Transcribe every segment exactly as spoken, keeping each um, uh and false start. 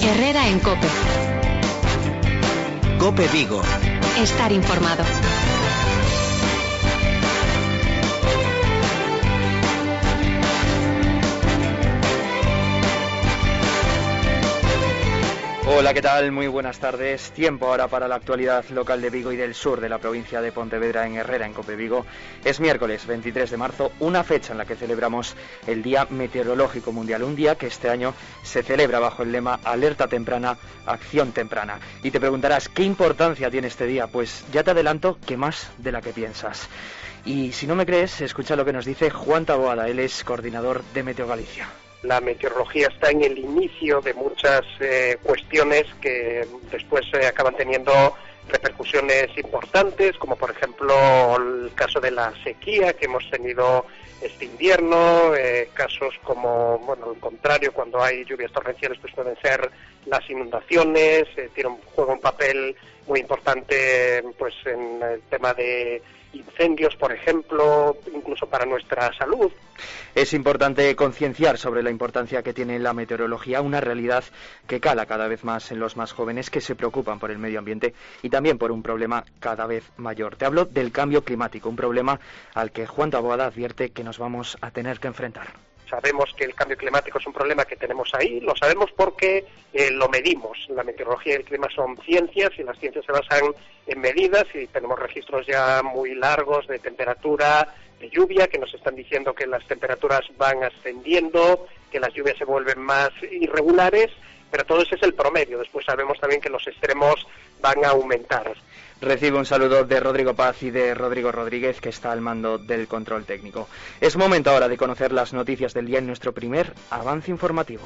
Herrera en COPE. COPE Vigo. Estar informado. Hola, ¿qué tal? Muy buenas tardes. Tiempo ahora para la actualidad local de Vigo y del sur de la provincia de Pontevedra en Herrera, en COPE Vigo. Es miércoles veintitrés de marzo, una fecha en la que celebramos el Día Meteorológico Mundial, un día que este año se celebra bajo el lema Alerta Temprana, Acción Temprana. Y te preguntarás, ¿qué importancia tiene este día? Pues ya te adelanto que más de la que piensas. Y si no me crees, escucha lo que nos dice Juan Taboada, él es coordinador de Meteo Galicia. La meteorología está en el inicio de muchas eh, cuestiones que después eh, acaban teniendo repercusiones importantes, como por ejemplo el caso de la sequía que hemos tenido este invierno, eh, casos como, bueno, al contrario, cuando hay lluvias torrenciales, pues pueden ser las inundaciones, eh, tiene un, juega un papel muy importante pues en el tema de incendios, por ejemplo, incluso para nuestra salud. Es importante concienciar sobre la importancia que tiene la meteorología, una realidad que cala cada vez más en los más jóvenes que se preocupan por el medio ambiente y también por un problema cada vez mayor. Te hablo del cambio climático, un problema al que Juan Taboada advierte que nos vamos a tener que enfrentar. Sabemos que el cambio climático es un problema que tenemos ahí, lo sabemos porque eh, lo medimos. La meteorología y el clima son ciencias y las ciencias se basan en medidas y tenemos registros ya muy largos de temperatura, de lluvia, que nos están diciendo que las temperaturas van ascendiendo, que las lluvias se vuelven más irregulares, pero todo ese es el promedio. Después sabemos también que los extremos van a aumentar. Recibo un saludo de Rodrigo Paz y de Rodrigo Rodríguez, que está al mando del control técnico. Es momento ahora de conocer las noticias del día en nuestro primer avance informativo.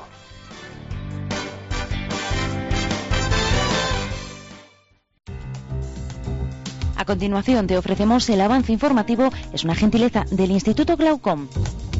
A continuación te ofrecemos el avance informativo, es una gentileza del Instituto Glaucom.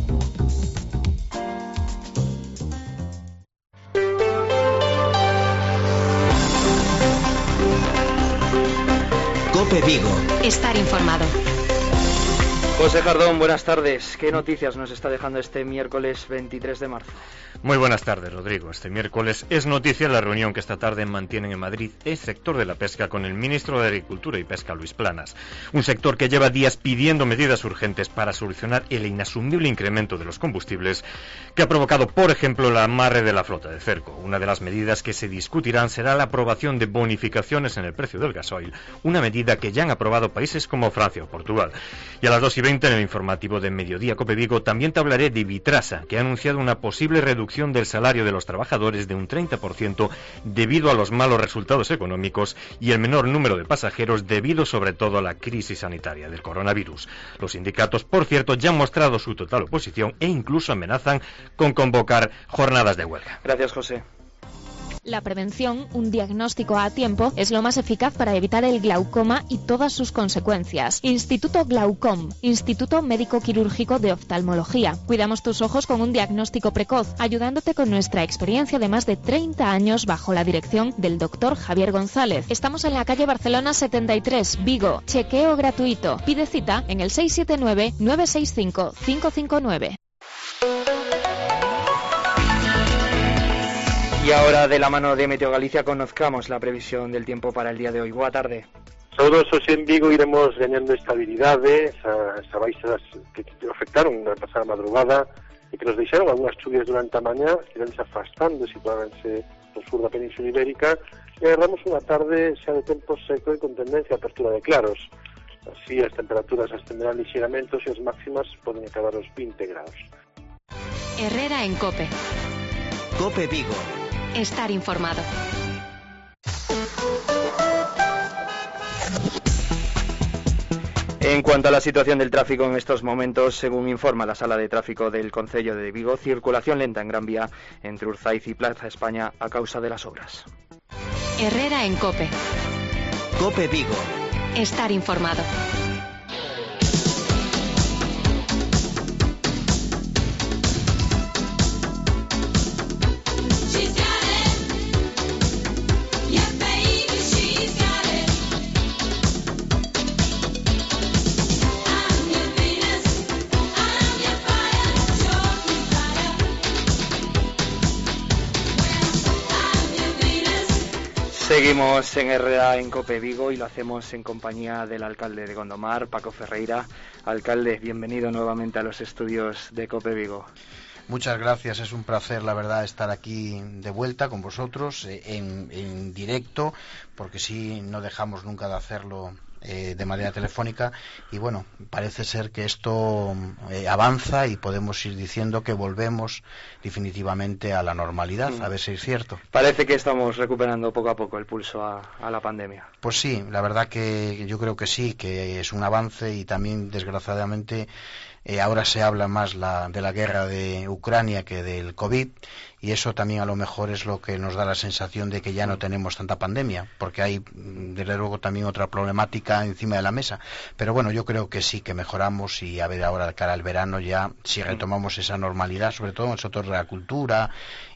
COPE Vigo. Estar informado. José Jardón, buenas tardes. ¿Qué noticias nos está dejando este miércoles veintitrés de marzo? Muy buenas tardes, Rodrigo. Este miércoles es noticia la reunión que esta tarde mantienen en Madrid el sector de la pesca con el ministro de Agricultura y Pesca, Luis Planas. Un sector que lleva días pidiendo medidas urgentes para solucionar el inasumible incremento de los combustibles que ha provocado, por ejemplo, el amarre de la flota de cerco. Una de las medidas que se discutirán será la aprobación de bonificaciones en el precio del gasoil, una medida que ya han aprobado países como Francia o Portugal. Y a las dos y veinte en el informativo de Mediodía COPE Vigo también te hablaré de Vitrasa, que ha anunciado una posible reducción del salario de los trabajadores de un treinta por ciento debido a los malos resultados económicos y el menor número de pasajeros debido sobre todo a la crisis sanitaria del coronavirus. Los sindicatos, por cierto, ya han mostrado su total oposición e incluso amenazan con convocar jornadas de huelga. Gracias, José. La prevención, un diagnóstico a tiempo, es lo más eficaz para evitar el glaucoma y todas sus consecuencias. Instituto Glaucom, Instituto Médico Quirúrgico de Oftalmología. Cuidamos tus ojos con un diagnóstico precoz, ayudándote con nuestra experiencia de más de treinta años bajo la dirección del doctor Javier González. Estamos en la calle Barcelona setenta y tres, Vigo. Chequeo gratuito. Pide cita en el seis siete nueve, nueve seis cinco, cinco cinco nueve. Y ahora, de la mano de Meteo Galicia, conozcamos la previsión del tiempo para el día de hoy. Boa tarde. Todos hoxe en Vigo iremos gañando estabilidade, esa, esa baixas que, que afectaron na pasada madrugada e que nos deixaron algunhas chuvias durante a mañá, irán se afastando, situándose no sur da Península Ibérica, e agarramos unha tarde xa de tempo seco e con tendencia a apertura de claros. Así as temperaturas ascenderán lixeramente e as máximas poden acabar os vinte graus. Herrera en COPE. COPE Vigo. Estar informado. En cuanto a la situación del tráfico en estos momentos, según informa la Sala de Tráfico del Concello de Vigo, circulación lenta en Gran Vía entre Urzaiz y Plaza España a causa de las obras. Herrera en COPE. COPE Vigo. Estar informado. Seguimos en Herrera en Cope Vigo y lo hacemos en compañía del alcalde de Gondomar, Paco Ferreira. Alcalde, bienvenido nuevamente a los estudios de Cope Vigo. Muchas gracias, es un placer, la verdad, estar aquí de vuelta con vosotros en, en directo, porque sí, no dejamos nunca de hacerlo eh, de manera telefónica, y bueno, parece ser que esto eh, avanza y podemos ir diciendo que volvemos definitivamente a la normalidad, mm. a ver si es cierto. Parece que estamos recuperando poco a poco el pulso a, a la pandemia. Pues sí, la verdad que yo creo que sí, que es un avance, y también, desgraciadamente, Eh, ahora se habla más la, de la guerra de Ucrania que del COVID, y eso también a lo mejor es lo que nos da la sensación de que ya no tenemos tanta pandemia, porque hay desde luego también otra problemática encima de la mesa. Pero bueno, yo creo que sí, que mejoramos, y a ver ahora de cara al verano ya si retomamos esa normalidad, sobre todo en el sector de la cultura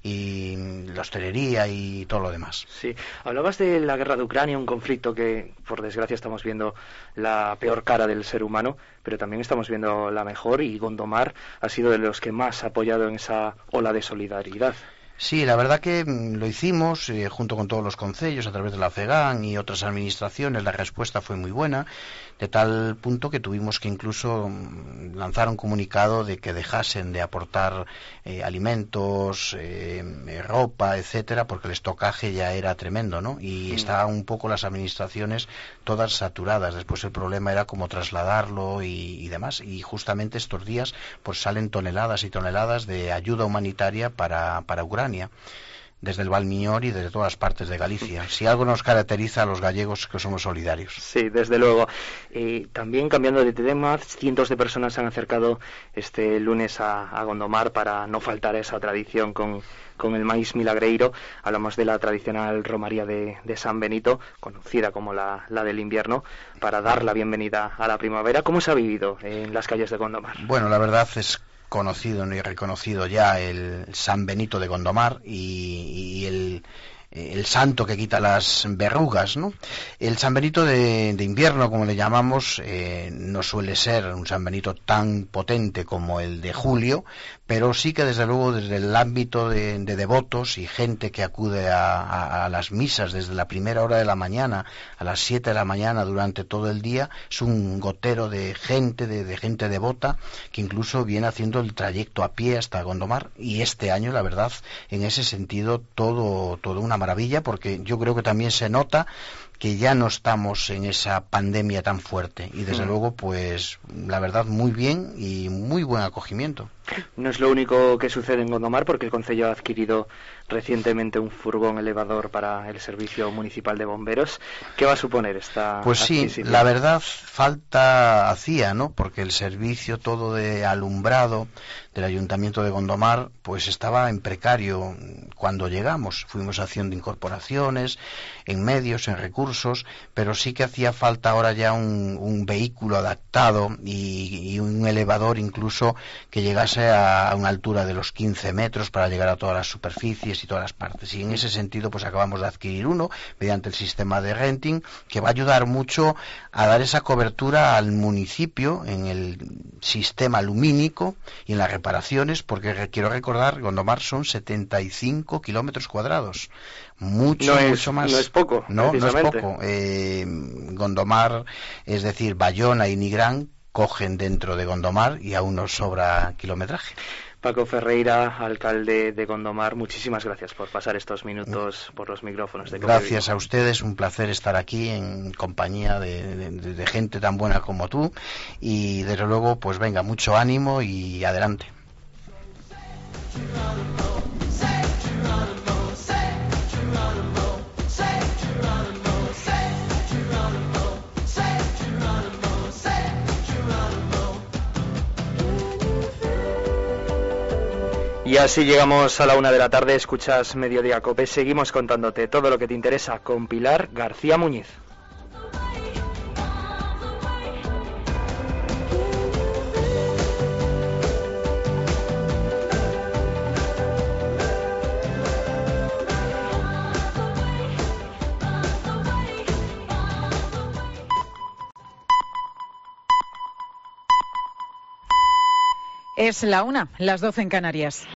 y la hostelería y todo lo demás. Sí, hablabas de la guerra de Ucrania, un conflicto que por desgracia estamos viendo la peor cara del ser humano, pero también estamos viendo la mejor, y Gondomar ha sido de los que más ha apoyado en esa ola de solidaridad. Sí, la verdad que lo hicimos eh, junto con todos los concellos, a través de la FEGAN y otras administraciones. La respuesta fue muy buena, de tal punto que tuvimos que incluso lanzar un comunicado de que dejasen de aportar eh, alimentos, eh, ropa, etcétera, porque el estocaje ya era tremendo, ¿no? Y sí, estaban un poco las administraciones todas saturadas. Después el problema era cómo trasladarlo y, y demás. Y justamente estos días pues salen toneladas y toneladas de ayuda humanitaria para, para Ucrania, desde el Valmiñor y desde todas partes de Galicia. Si algo nos caracteriza a los gallegos, que somos solidarios. Sí, desde luego. Eh, también, cambiando de tema, cientos de personas se han acercado este lunes a, a Gondomar para no faltar a esa tradición con, con el maíz milagreiro. Hablamos de la tradicional romaría de, de San Benito, conocida como la, la del invierno, para dar la bienvenida a la primavera. ¿Cómo se ha vivido en las calles de Gondomar? Bueno, la verdad es conocido y reconocido ya el San Benito de Gondomar, y, y el, el santo que quita las verrugas, ¿no? El San Benito de, de invierno, como le llamamos, eh, no suele ser un San Benito tan potente como el de julio, pero sí que desde luego desde el ámbito de, de devotos y gente que acude a, a, a las misas desde la primera hora de la mañana a las siete de la mañana durante todo el día, es un gotero de gente, de, de gente devota, que incluso viene haciendo el trayecto a pie hasta Gondomar. Y este año, la verdad, en ese sentido, todo, todo una maravilla, porque yo creo que también se nota que ya no estamos en esa pandemia tan fuerte, y desde mm. luego, pues la verdad, muy bien y muy buen acogimiento. No es lo único que sucede en Gondomar, porque el concello ha adquirido recientemente un furgón elevador para el servicio municipal de bomberos. ¿Qué va a suponer esta Pues sí, adquisición? La verdad, falta hacía, ¿no? Porque el servicio todo de alumbrado del Ayuntamiento de Gondomar pues estaba en precario cuando llegamos. Fuimos haciendo incorporaciones en medios, en recursos, pero sí que hacía falta ahora ya un, un vehículo adaptado y, y un elevador incluso que llegase a una altura de los quince metros para llegar a todas las superficies y todas las partes. Y en ese sentido pues acabamos de adquirir uno mediante el sistema de renting, que va a ayudar mucho a dar esa cobertura al municipio en el sistema lumínico y en las reparaciones, porque quiero recordar, Gondomar son setenta y cinco kilómetros cuadrados. Mucho, no es, mucho más. No es poco. No, no es poco. Eh, Gondomar, es decir, Bayona y Nigrán, cogen dentro de Gondomar y aún nos sobra kilometraje. Paco Ferreira, alcalde de Gondomar, muchísimas gracias por pasar estos minutos por los micrófonos de Cope Gracias Vigo. A ustedes, un placer estar aquí en compañía de, de, de gente tan buena como tú, y desde luego, pues venga, mucho ánimo y adelante. Y así llegamos a la una de la tarde, escuchas Mediodía Cope, seguimos contándote todo lo que te interesa con Pilar García Muñiz. Es la una, las doce en Canarias.